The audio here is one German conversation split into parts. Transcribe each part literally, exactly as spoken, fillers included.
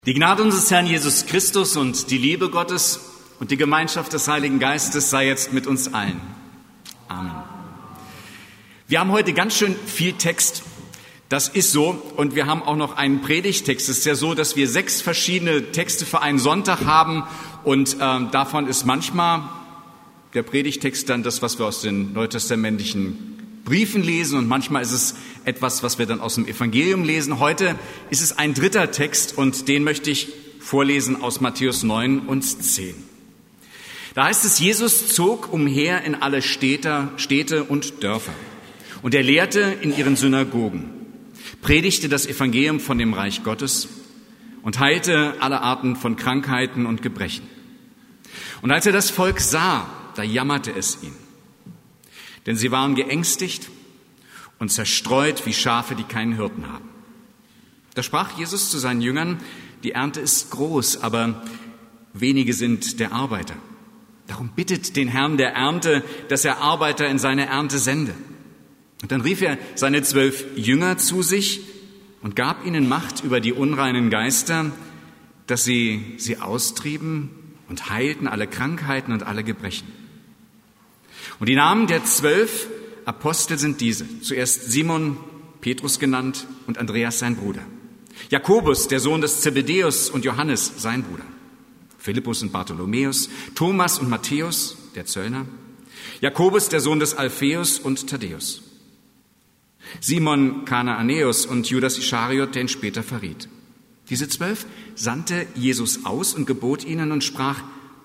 Die Gnade unseres Herrn Jesus Christus und die Liebe Gottes und die Gemeinschaft des Heiligen Geistes sei jetzt mit uns allen. Amen. Wir haben heute ganz schön viel Text. Das ist so. Und wir haben auch noch einen Predigttext. Es ist ja so, dass wir sechs verschiedene Texte für einen Sonntag haben. Und äh, davon ist manchmal der Predigttext dann das, was wir aus den neutestamentlichen Briefen lesen, und manchmal ist es etwas, was wir dann aus dem Evangelium lesen. Heute ist es ein dritter Text, und den möchte ich vorlesen aus Matthäus neun und zehn. Da heißt es, Jesus zog umher in alle Städte, Städte und Dörfer, und er lehrte in ihren Synagogen, predigte das Evangelium von dem Reich Gottes und heilte alle Arten von Krankheiten und Gebrechen. Und als er das Volk sah, da jammerte es ihn. Denn sie waren geängstigt und zerstreut wie Schafe, die keinen Hirten haben. Da sprach Jesus zu seinen Jüngern, die Ernte ist groß, aber wenige sind der Arbeiter. Darum bittet den Herrn der Ernte, dass er Arbeiter in seine Ernte sende. Und dann rief er seine zwölf Jünger zu sich und gab ihnen Macht über die unreinen Geister, dass sie sie austrieben und heilten alle Krankheiten und alle Gebrechen. Und die Namen der zwölf Apostel sind diese. Zuerst Simon, Petrus genannt, und Andreas sein Bruder. Jakobus, der Sohn des Zebedäus, und Johannes, sein Bruder. Philippus und Bartholomäus, Thomas und Matthäus, der Zöllner. Jakobus, der Sohn des Alpheus, und Thaddäus. Simon Kanaanäus und Judas Ischariot, der ihn später verriet. Diese zwölf sandte Jesus aus und gebot ihnen und sprach,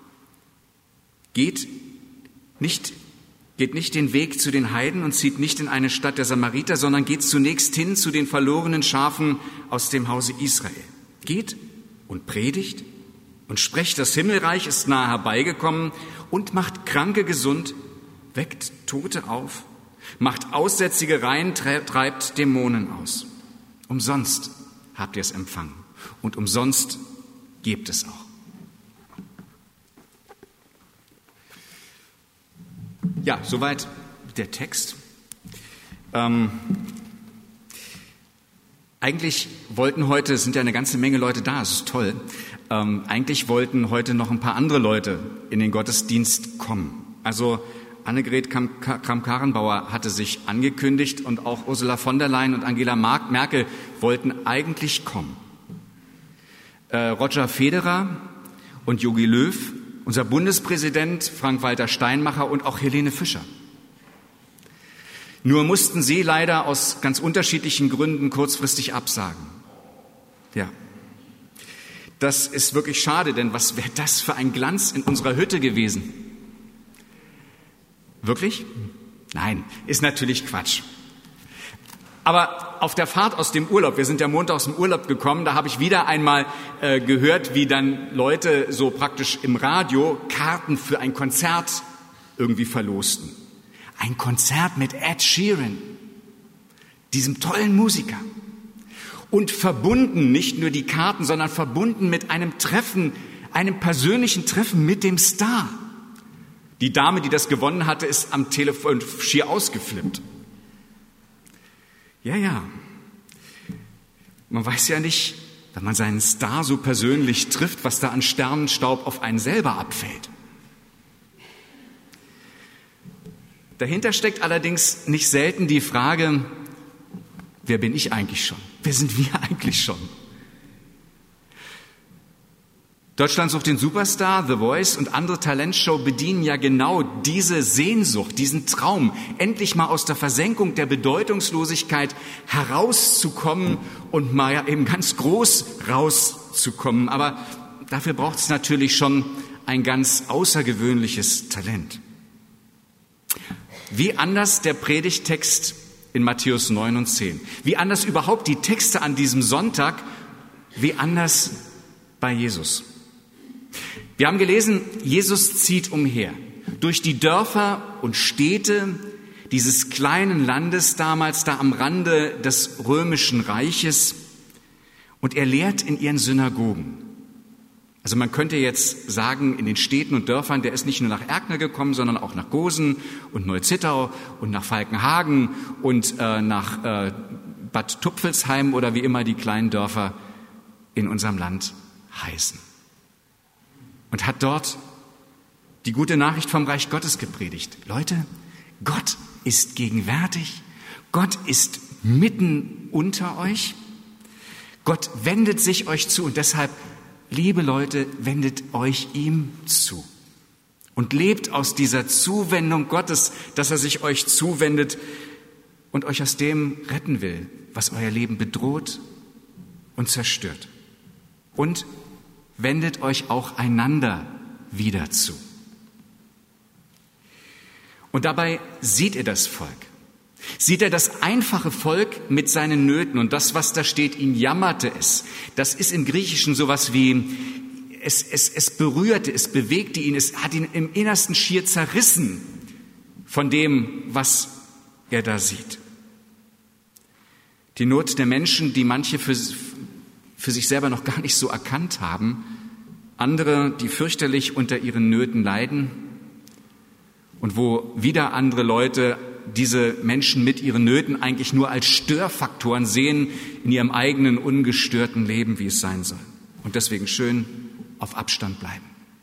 geht nicht Geht nicht den Weg zu den Heiden und zieht nicht in eine Stadt der Samariter, sondern geht zunächst hin zu den verlorenen Schafen aus dem Hause Israel. Geht und predigt und sprecht, das Himmelreich ist nahe herbeigekommen, und macht Kranke gesund, weckt Tote auf, macht Aussätzige rein, treibt Dämonen aus. Umsonst habt ihr es empfangen und umsonst gebt es auch. Ja, soweit der Text. Ähm, eigentlich wollten heute, es sind ja eine ganze Menge Leute da, es ist toll, ähm, eigentlich wollten heute noch ein paar andere Leute in den Gottesdienst kommen. Also Annegret Kramp-Karrenbauer hatte sich angekündigt, und auch Ursula von der Leyen und Angela Merkel wollten eigentlich kommen. Äh, Roger Federer und Jogi Löw, unser Bundespräsident Frank-Walter Steinmeier und auch Helene Fischer. Nur mussten sie leider aus ganz unterschiedlichen Gründen kurzfristig absagen. Ja, das ist wirklich schade, denn was wäre das für ein Glanz in unserer Hütte gewesen? Wirklich? Nein, ist natürlich Quatsch. Aber auf der Fahrt aus dem Urlaub, wir sind ja Montag aus dem Urlaub gekommen, da habe ich wieder einmal äh, gehört, wie dann Leute so praktisch im Radio Karten für ein Konzert irgendwie verlosten. Ein Konzert mit Ed Sheeran, diesem tollen Musiker. Und verbunden, nicht nur die Karten, sondern verbunden mit einem Treffen, einem persönlichen Treffen mit dem Star. Die Dame, die das gewonnen hatte, ist am Telefon schier ausgeflippt. Ja, ja. Man weiß ja nicht, wenn man seinen Star so persönlich trifft, was da an Sternenstaub auf einen selber abfällt. Dahinter steckt allerdings nicht selten die Frage, wer bin ich eigentlich schon? Wer sind wir eigentlich schon? Deutschland sucht den Superstar, The Voice und andere Talentshow bedienen ja genau diese Sehnsucht, diesen Traum, endlich mal aus der Versenkung der Bedeutungslosigkeit herauszukommen und mal ja eben ganz groß rauszukommen. Aber dafür braucht es natürlich schon ein ganz außergewöhnliches Talent. Wie anders der Predigttext in Matthäus neun und zehn. Wie anders überhaupt die Texte an diesem Sonntag, wie anders bei Jesus. Wir haben gelesen, Jesus zieht umher durch die Dörfer und Städte dieses kleinen Landes damals da am Rande des römischen Reiches, und er lehrt in ihren Synagogen. Also man könnte jetzt sagen, in den Städten und Dörfern, der ist nicht nur nach Erkner gekommen, sondern auch nach Gosen und Neuzittau und nach Falkenhagen und äh, nach äh, Bad Tupfelsheim oder wie immer die kleinen Dörfer in unserem Land heißen. Und hat dort die gute Nachricht vom Reich Gottes gepredigt. Leute, Gott ist gegenwärtig. Gott ist mitten unter euch. Gott wendet sich euch zu und deshalb, liebe Leute, wendet euch ihm zu. Und lebt aus dieser Zuwendung Gottes, dass er sich euch zuwendet und euch aus dem retten will, was euer Leben bedroht und zerstört. Und wendet euch auch einander wieder zu. Und dabei sieht er das Volk. Sieht er das einfache Volk mit seinen Nöten und das, was da steht, ihn jammerte es. Das ist im Griechischen sowas wie, es, es, es berührte, es bewegte ihn, es hat ihn im Innersten schier zerrissen von dem, was er da sieht. Die Not der Menschen, die manche für, für sich selber noch gar nicht so erkannt haben, andere, die fürchterlich unter ihren Nöten leiden und wo wieder andere Leute diese Menschen mit ihren Nöten eigentlich nur als Störfaktoren sehen in ihrem eigenen ungestörten Leben, wie es sein soll. Und deswegen schön auf Abstand bleiben.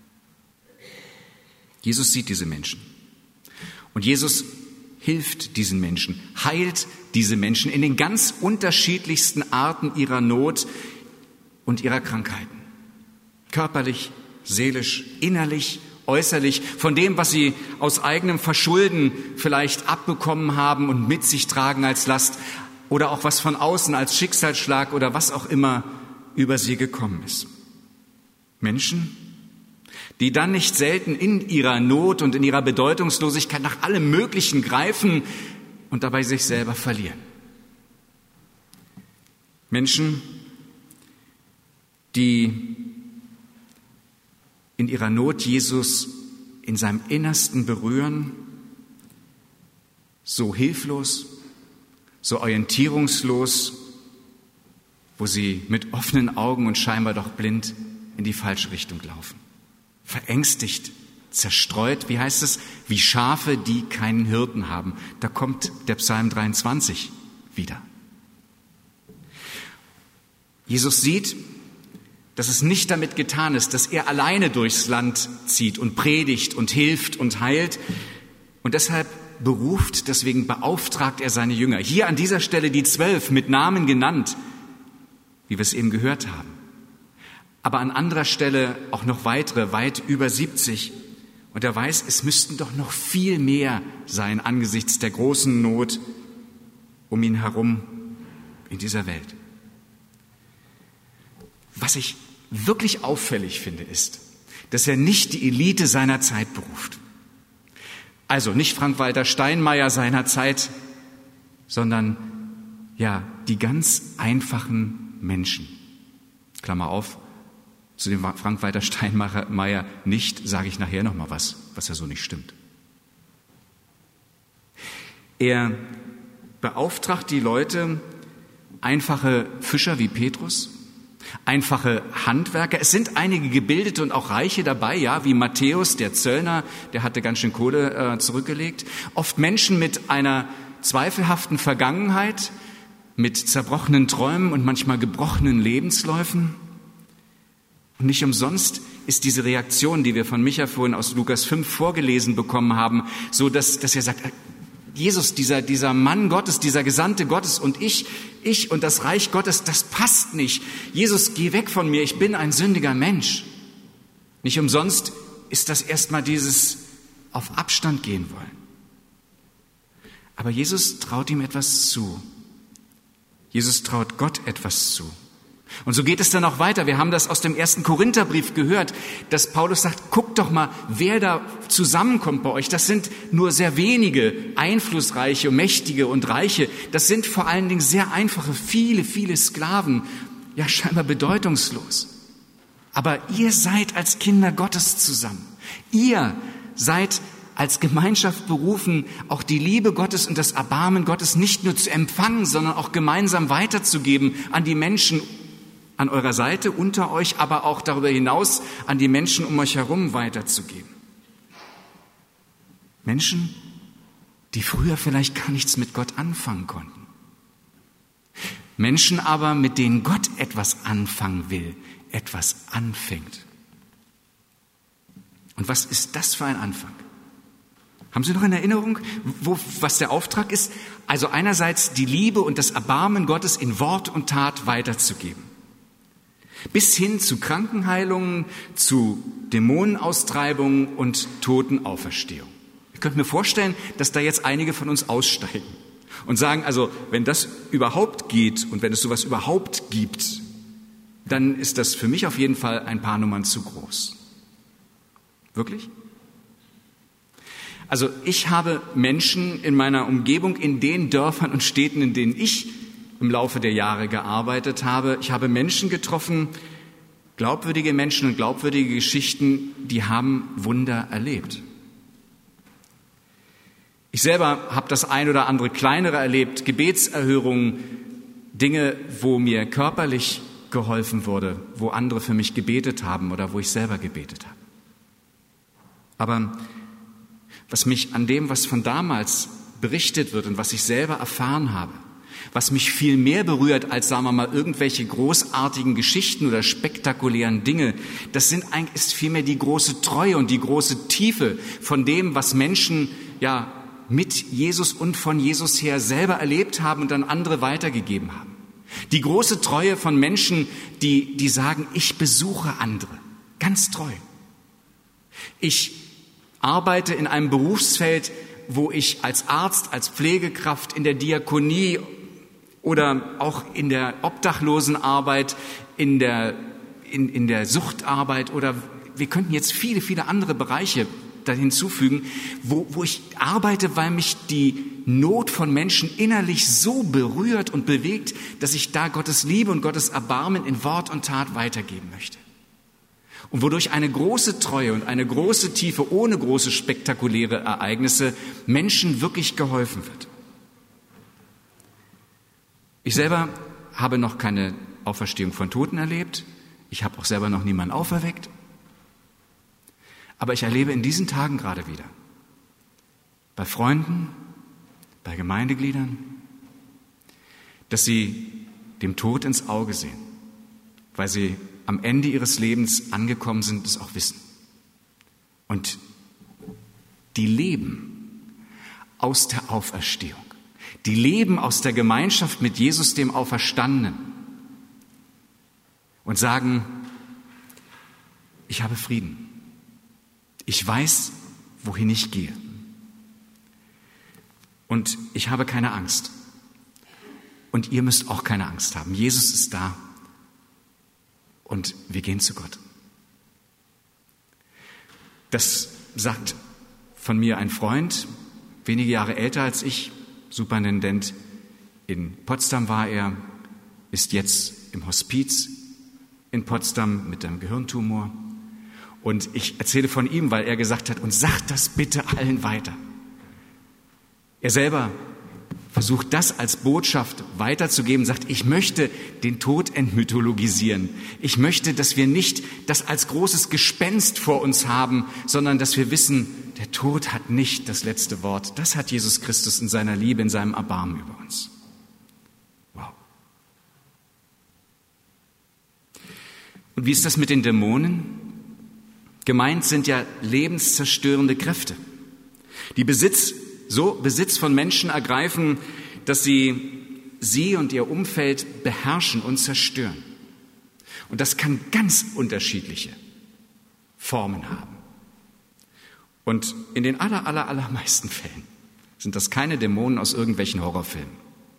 Jesus sieht diese Menschen. Und Jesus hilft diesen Menschen, heilt diese Menschen in den ganz unterschiedlichsten Arten ihrer Not und ihrer Krankheiten. Körperlich, seelisch, innerlich, äußerlich, von dem, was sie aus eigenem Verschulden vielleicht abbekommen haben und mit sich tragen als Last oder auch was von außen als Schicksalsschlag oder was auch immer über sie gekommen ist. Menschen, die dann nicht selten in ihrer Not und in ihrer Bedeutungslosigkeit nach allem Möglichen greifen und dabei sich selber verlieren. Menschen, die in ihrer Not Jesus in seinem Innersten berühren, so hilflos, so orientierungslos, wo sie mit offenen Augen und scheinbar doch blind in die falsche Richtung laufen. Verängstigt, zerstreut, wie heißt es, wie Schafe, die keinen Hirten haben. Da kommt der Psalm dreiundzwanzig wieder. Jesus sieht, dass es nicht damit getan ist, dass er alleine durchs Land zieht und predigt und hilft und heilt. Und deshalb beruft, deswegen beauftragt er seine Jünger. Hier an dieser Stelle die Zwölf mit Namen genannt, wie wir es eben gehört haben. Aber an anderer Stelle auch noch weitere, weit über siebzig. Und er weiß, es müssten doch noch viel mehr sein angesichts der großen Not um ihn herum in dieser Welt. Was ich wirklich auffällig finde, ist, dass er nicht die Elite seiner Zeit beruft. Also nicht Frank-Walter Steinmeier seiner Zeit, sondern ja, die ganz einfachen Menschen. Klammer auf, zu dem Frank-Walter Steinmeier nicht, sage ich nachher noch mal was, was ja so nicht stimmt. Er beauftragt die Leute, einfache Fischer wie Petrus, einfache Handwerker. Es sind einige Gebildete und auch Reiche dabei, ja, wie Matthäus, der Zöllner, der hatte ganz schön Kohle äh, zurückgelegt. Oft Menschen mit einer zweifelhaften Vergangenheit, mit zerbrochenen Träumen und manchmal gebrochenen Lebensläufen. Und nicht umsonst ist diese Reaktion, die wir von Micha vorhin aus Lukas fünf vorgelesen bekommen haben, so dass, dass er sagt, Jesus, dieser, dieser Mann Gottes, dieser Gesandte Gottes und ich, ich und das Reich Gottes, das passt nicht. Jesus, geh weg von mir, ich bin ein sündiger Mensch. Nicht umsonst ist das erstmal dieses auf Abstand gehen wollen. Aber Jesus traut ihm etwas zu. Jesus traut Gott etwas zu. Und so geht es dann auch weiter. Wir haben das aus dem ersten Korintherbrief gehört, dass Paulus sagt, guckt doch mal, wer da zusammenkommt bei euch. Das sind nur sehr wenige, einflussreiche, mächtige und reiche. Das sind vor allen Dingen sehr einfache, viele, viele Sklaven, ja scheinbar bedeutungslos. Aber ihr seid als Kinder Gottes zusammen. Ihr seid als Gemeinschaft berufen, auch die Liebe Gottes und das Erbarmen Gottes nicht nur zu empfangen, sondern auch gemeinsam weiterzugeben an die Menschen an eurer Seite, unter euch, aber auch darüber hinaus an die Menschen um euch herum weiterzugeben. Menschen, die früher vielleicht gar nichts mit Gott anfangen konnten. Menschen aber, mit denen Gott etwas anfangen will, etwas anfängt. Und was ist das für ein Anfang? Haben Sie noch in Erinnerung, wo, was der Auftrag ist? Also einerseits die Liebe und das Erbarmen Gottes in Wort und Tat weiterzugeben. Bis hin zu Krankenheilungen, zu Dämonenaustreibungen und Totenauferstehung. Ich könnte mir vorstellen, dass da jetzt einige von uns aussteigen und sagen, also wenn das überhaupt geht und wenn es sowas überhaupt gibt, dann ist das für mich auf jeden Fall ein paar Nummern zu groß. Wirklich? Also ich habe Menschen in meiner Umgebung, in den Dörfern und Städten, in denen ich im Laufe der Jahre gearbeitet habe, ich habe Menschen getroffen, glaubwürdige Menschen und glaubwürdige Geschichten, die haben Wunder erlebt. Ich selber habe das ein oder andere kleinere erlebt, Gebetserhörungen, Dinge, wo mir körperlich geholfen wurde, wo andere für mich gebetet haben oder wo ich selber gebetet habe. Aber was mich an dem, was von damals berichtet wird und was ich selber erfahren habe, was mich viel mehr berührt als, sagen wir mal, irgendwelche großartigen Geschichten oder spektakulären Dinge, das sind eigentlich, ist vielmehr die große Treue und die große Tiefe von dem, was Menschen ja mit Jesus und von Jesus her selber erlebt haben und dann andere weitergegeben haben. Die große Treue von Menschen, die, die sagen, ich besuche andere, ganz treu. Ich arbeite in einem Berufsfeld, wo ich als Arzt, als Pflegekraft in der Diakonie oder auch in der Obdachlosenarbeit, in der, in, in der Suchtarbeit oder wir könnten jetzt viele, viele andere Bereiche da hinzufügen, wo, wo ich arbeite, weil mich die Not von Menschen innerlich so berührt und bewegt, dass ich da Gottes Liebe und Gottes Erbarmen in Wort und Tat weitergeben möchte. Und wodurch eine große Treue und eine große Tiefe ohne große spektakuläre Ereignisse Menschen wirklich geholfen wird. Ich selber habe noch keine Auferstehung von Toten erlebt. Ich habe auch selber noch niemanden auferweckt. Aber ich erlebe in diesen Tagen gerade wieder, bei Freunden, bei Gemeindegliedern, dass sie dem Tod ins Auge sehen, weil sie am Ende ihres Lebens angekommen sind, es auch wissen. Und die leben aus der Auferstehung. Die leben aus der Gemeinschaft mit Jesus, dem Auferstandenen. Und sagen, ich habe Frieden. Ich weiß, wohin ich gehe. Und ich habe keine Angst. Und ihr müsst auch keine Angst haben. Jesus ist da. Und wir gehen zu Gott. Das sagt von mir ein Freund, wenige Jahre älter als ich, Superintendent in Potsdam war er, ist jetzt im Hospiz in Potsdam mit einem Gehirntumor. Und ich erzähle von ihm, weil er gesagt hat, und sagt das bitte allen weiter. Er selber versucht das als Botschaft weiterzugeben, sagt, ich möchte den Tod entmythologisieren. Ich möchte, dass wir nicht das als großes Gespenst vor uns haben, sondern dass wir wissen, der Tod hat nicht das letzte Wort. Das hat Jesus Christus in seiner Liebe, in seinem Erbarmen über uns. Wow. Und wie ist das mit den Dämonen? Gemeint sind ja lebenszerstörende Kräfte, die Besitz so Besitz von Menschen ergreifen, dass sie sie und ihr Umfeld beherrschen und zerstören. Und das kann ganz unterschiedliche Formen haben. Und in den aller, aller, allermeisten Fällen sind das keine Dämonen aus irgendwelchen Horrorfilmen.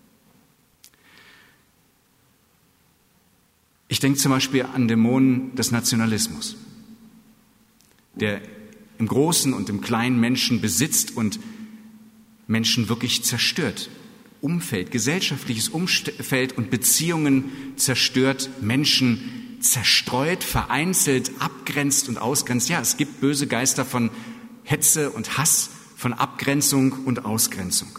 Ich denke zum Beispiel an Dämonen des Nationalismus, der im Großen und im Kleinen Menschen besitzt und Menschen wirklich zerstört. Umfeld, gesellschaftliches Umfeld und Beziehungen zerstört, Menschen zerstreut, vereinzelt, abgrenzt und ausgrenzt. Ja, es gibt böse Geister von Hetze und Hass, von Abgrenzung und Ausgrenzung.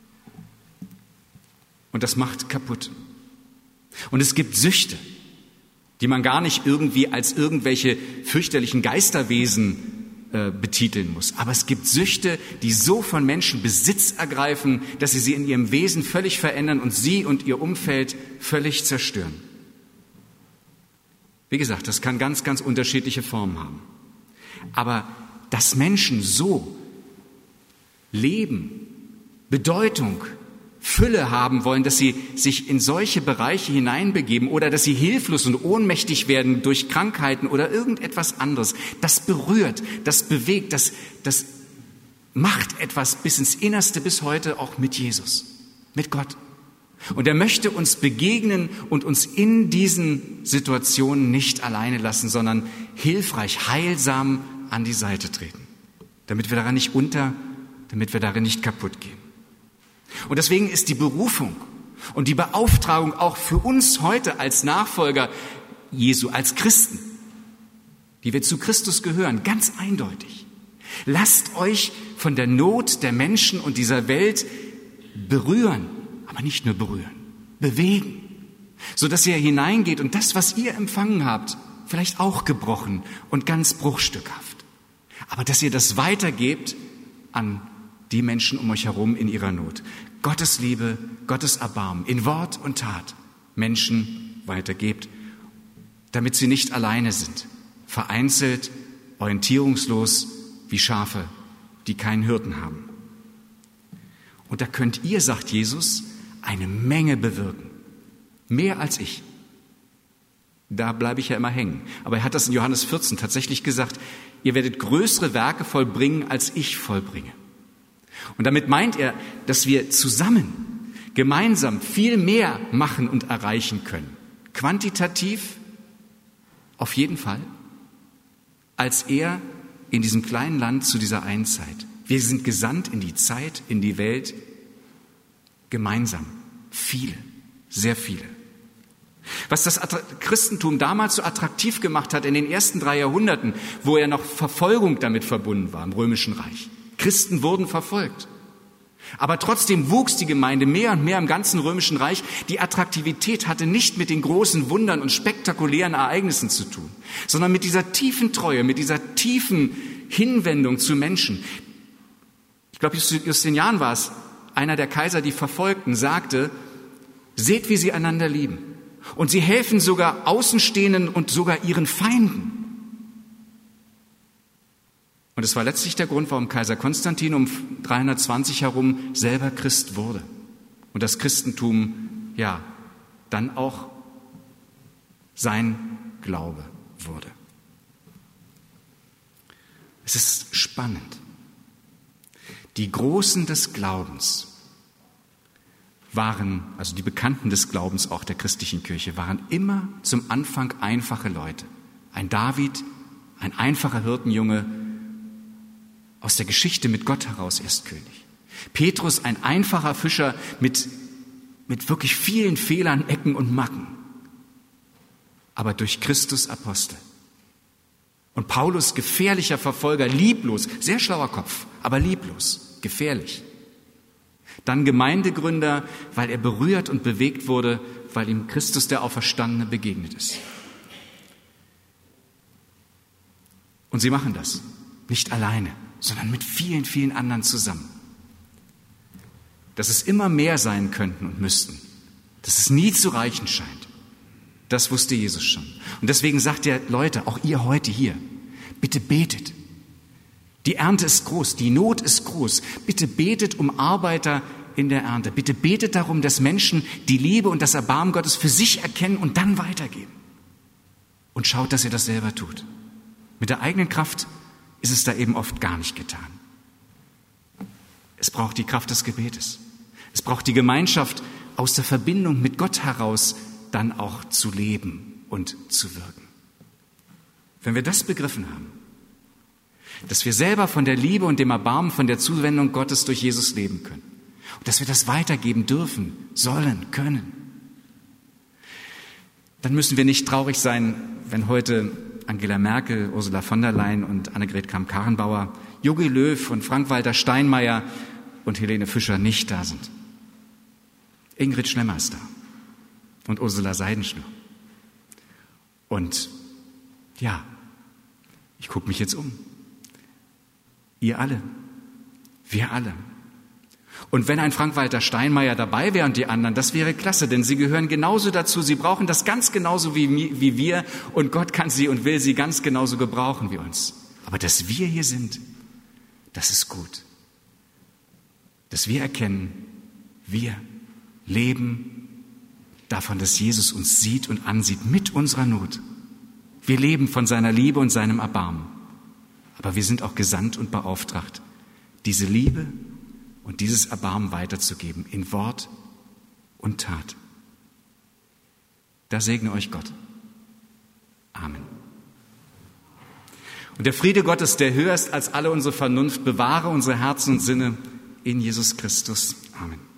Und das macht kaputt. Und es gibt Süchte, die man gar nicht irgendwie als irgendwelche fürchterlichen Geisterwesen betiteln muss. Aber es gibt Süchte, die so von Menschen Besitz ergreifen, dass sie sie in ihrem Wesen völlig verändern und sie und ihr Umfeld völlig zerstören. Wie gesagt, das kann ganz, ganz unterschiedliche Formen haben. Aber dass Menschen so leben, Bedeutung, Fülle haben wollen, dass sie sich in solche Bereiche hineinbegeben oder dass sie hilflos und ohnmächtig werden durch Krankheiten oder irgendetwas anderes, das berührt, das bewegt, das, das macht etwas bis ins Innerste, bis heute auch mit Jesus, mit Gott. Und er möchte uns begegnen und uns in diesen Situationen nicht alleine lassen, sondern hilfreich, heilsam an die Seite treten, damit wir daran nicht unter, damit wir darin nicht kaputt gehen. Und deswegen ist die Berufung und die Beauftragung auch für uns heute als Nachfolger Jesu, als Christen, die wir zu Christus gehören, ganz eindeutig. Lasst euch von der Not der Menschen und dieser Welt berühren, aber nicht nur berühren, bewegen, sodass ihr hineingeht und das, was ihr empfangen habt, vielleicht auch gebrochen und ganz bruchstückhaft, aber dass ihr das weitergebt an die Menschen um euch herum in ihrer Not. Gottes Liebe, Gottes Erbarmen in Wort und Tat Menschen weitergebt, damit sie nicht alleine sind, vereinzelt, orientierungslos wie Schafe, die keinen Hirten haben. Und da könnt ihr, sagt Jesus, eine Menge bewirken. Mehr als ich. Da bleibe ich ja immer hängen. Aber er hat das in Johannes vierzehn tatsächlich gesagt, ihr werdet größere Werke vollbringen, als ich vollbringe. Und damit meint er, dass wir zusammen, gemeinsam viel mehr machen und erreichen können. Quantitativ auf jeden Fall, als er in diesem kleinen Land zu dieser einen Zeit. Wir sind gesandt in die Zeit, in die Welt, gemeinsam. Viele, sehr viele. Was das Christentum damals so attraktiv gemacht hat in den ersten drei Jahrhunderten, wo ja noch Verfolgung damit verbunden war im Römischen Reich. Christen wurden verfolgt. Aber trotzdem wuchs die Gemeinde mehr und mehr im ganzen Römischen Reich. Die Attraktivität hatte nicht mit den großen Wundern und spektakulären Ereignissen zu tun, sondern mit dieser tiefen Treue, mit dieser tiefen Hinwendung zu Menschen. Ich glaube, Justinian war es, einer der Kaiser, die Verfolgten, sagte, seht, wie sie einander lieben. Und sie helfen sogar Außenstehenden und sogar ihren Feinden. Und es war letztlich der Grund, warum Kaiser Konstantin um dreihundertzwanzig herum selber Christ wurde. Und das Christentum, ja, dann auch sein Glaube wurde. Es ist spannend. Die Großen des Glaubens waren, also die Bekannten des Glaubens auch der christlichen Kirche, waren immer zum Anfang einfache Leute. Ein David, ein einfacher Hirtenjunge, aus der Geschichte mit Gott heraus erst König. Petrus, ein einfacher Fischer mit, mit wirklich vielen Fehlern, Ecken und Macken, aber durch Christus Apostel. Und Paulus, gefährlicher Verfolger, lieblos, sehr schlauer Kopf, aber lieblos, gefährlich. Dann Gemeindegründer, weil er berührt und bewegt wurde, weil ihm Christus der Auferstandene begegnet ist. Und sie machen das nicht alleine, sondern mit vielen, vielen anderen zusammen. Dass es immer mehr sein könnten und müssten, dass es nie zu reichen scheint, das wusste Jesus schon. Und deswegen sagt er, Leute, auch ihr heute hier, bitte betet. Die Ernte ist groß, die Not ist groß. Bitte betet um Arbeiter in der Ernte. Bitte betet darum, dass Menschen die Liebe und das Erbarmen Gottes für sich erkennen und dann weitergeben. Und schaut, dass ihr das selber tut. Mit der eigenen Kraft ist es da eben oft gar nicht getan. Es braucht die Kraft des Gebetes. Es braucht die Gemeinschaft aus der Verbindung mit Gott heraus, dann auch zu leben und zu wirken. Wenn wir das begriffen haben, dass wir selber von der Liebe und dem Erbarmen, von der Zuwendung Gottes durch Jesus leben können und dass wir das weitergeben dürfen, sollen, können, dann müssen wir nicht traurig sein, wenn heute Angela Merkel, Ursula von der Leyen und Annegret Kramp-Karrenbauer, Jogi Löw und Frank-Walter Steinmeier und Helene Fischer nicht da sind. Ingrid Schlemmer ist da und Ursula Seidenschnur. Und ja, ich gucke mich jetzt um. Ihr alle, wir alle. Und wenn ein Frank-Walter Steinmeier dabei wäre und die anderen, das wäre klasse, denn sie gehören genauso dazu. Sie brauchen das ganz genauso wie, wie wir und Gott kann sie und will sie ganz genauso gebrauchen wie uns. Aber dass wir hier sind, das ist gut. Dass wir erkennen, wir leben davon, dass Jesus uns sieht und ansieht mit unserer Not. Wir leben von seiner Liebe und seinem Erbarmen. Aber wir sind auch gesandt und beauftragt, diese Liebe und dieses Erbarmen weiterzugeben in Wort und Tat. Da segne euch Gott. Amen. Und der Friede Gottes, der höher ist als alle unsere Vernunft, bewahre unsere Herzen und Sinne in Jesus Christus. Amen.